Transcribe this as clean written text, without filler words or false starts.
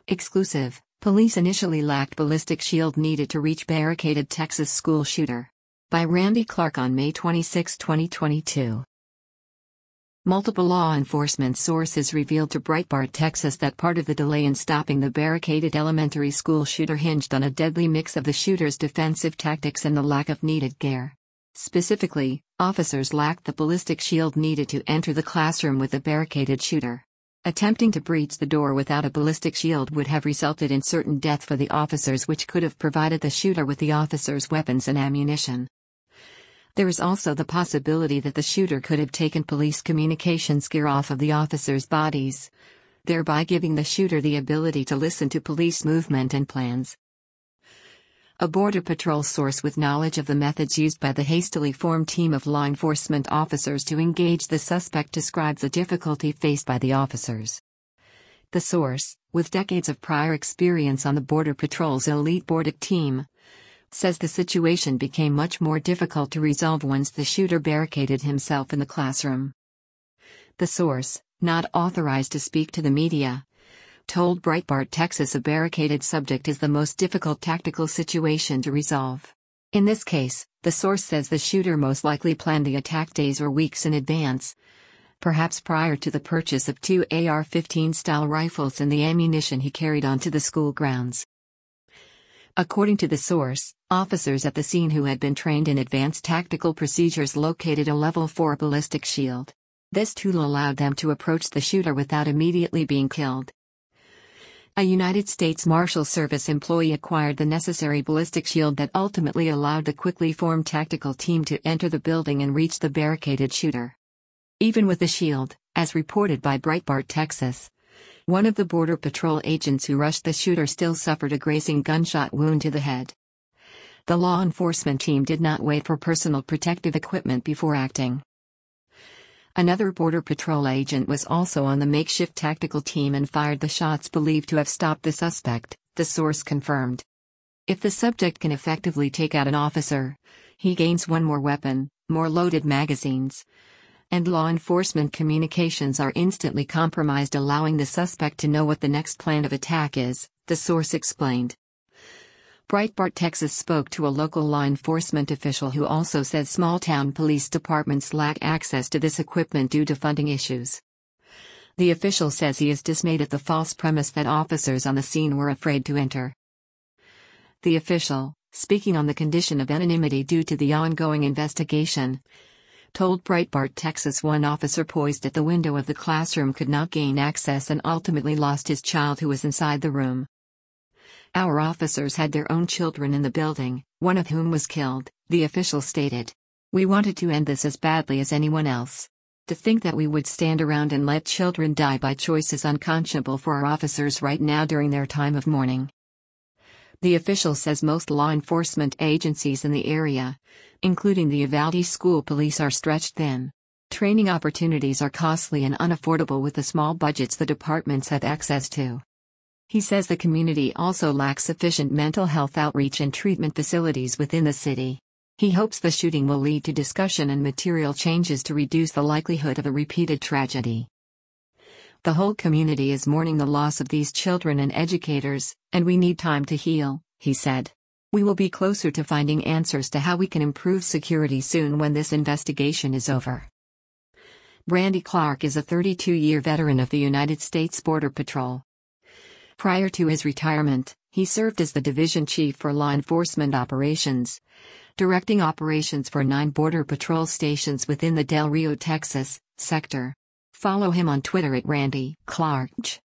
Exclusive: police initially lacked ballistic shield needed to reach barricaded Texas school shooter. By Randy Clark on May 26, 2022. Multiple law enforcement sources revealed to Breitbart Texas that part of the delay in stopping the barricaded elementary school shooter hinged on a deadly mix of the shooter's defensive tactics and the lack of needed gear. Specifically, officers lacked the ballistic shield needed to enter the classroom with the barricaded shooter. Attempting to breach the door without a ballistic shield would have resulted in certain death for the officers, which could have provided the shooter with the officers' weapons and ammunition. There is also the possibility that the shooter could have taken police communications gear off of the officers' bodies, thereby giving the shooter the ability to listen to police movement and plans. A Border Patrol source with knowledge of the methods used by the hastily formed team of law enforcement officers to engage the suspect describes the difficulty faced by the officers. The source, with decades of prior experience on the Border Patrol's elite Bordic team, says the situation became much more difficult to resolve once the shooter barricaded himself in the classroom. The source, not authorized to speak to the media, told Breitbart Texas a barricaded subject is the most difficult tactical situation to resolve. In this case, the source says the shooter most likely planned the attack days or weeks in advance, perhaps prior to the purchase of 2 AR-15 style rifles and the ammunition he carried onto the school grounds. According to the source, officers at the scene who had been trained in advanced tactical procedures located a level 4 ballistic shield. This tool allowed them to approach the shooter without immediately being killed. A United States Marshal Service employee acquired the necessary ballistic shield that ultimately allowed the quickly formed tactical team to enter the building and reach the barricaded shooter. Even with the shield, as reported by Breitbart Texas, one of the Border Patrol agents who rushed the shooter still suffered a grazing gunshot wound to the head. The law enforcement team did not wait for personal protective equipment before acting. Another Border Patrol agent was also on the makeshift tactical team and fired the shots believed to have stopped the suspect, the source confirmed. If the subject can effectively take out an officer, he gains one more weapon, more loaded magazines, and law enforcement communications are instantly compromised, allowing the suspect to know what the next plan of attack is, the source explained. Breitbart Texas spoke to a local law enforcement official who also said small-town police departments lack access to this equipment due to funding issues. The official says he is dismayed at the false premise that officers on the scene were afraid to enter. The official, speaking on the condition of anonymity due to the ongoing investigation, told Breitbart Texas one officer poised at the window of the classroom could not gain access and ultimately lost his child who was inside the room. Our officers had their own children in the building, one of whom was killed, the official stated. We wanted to end this as badly as anyone else. To think that we would stand around and let children die by choice is unconscionable for our officers right now during their time of mourning. The official says most law enforcement agencies in the area, including the Uvalde School Police, are stretched thin. Training opportunities are costly and unaffordable with the small budgets the departments have access to. He says the community also lacks sufficient mental health outreach and treatment facilities within the city. He hopes the shooting will lead to discussion and material changes to reduce the likelihood of a repeated tragedy. The whole community is mourning the loss of these children and educators, and we need time to heal, he said. We will be closer to finding answers to how we can improve security soon when this investigation is over. Randy Clark is a 32-year veteran of the United States Border Patrol. Prior to his retirement, he served as the division chief for law enforcement operations, directing operations for 9 Border Patrol stations within the Del Rio, Texas, sector. Follow him on Twitter at Randy Clark.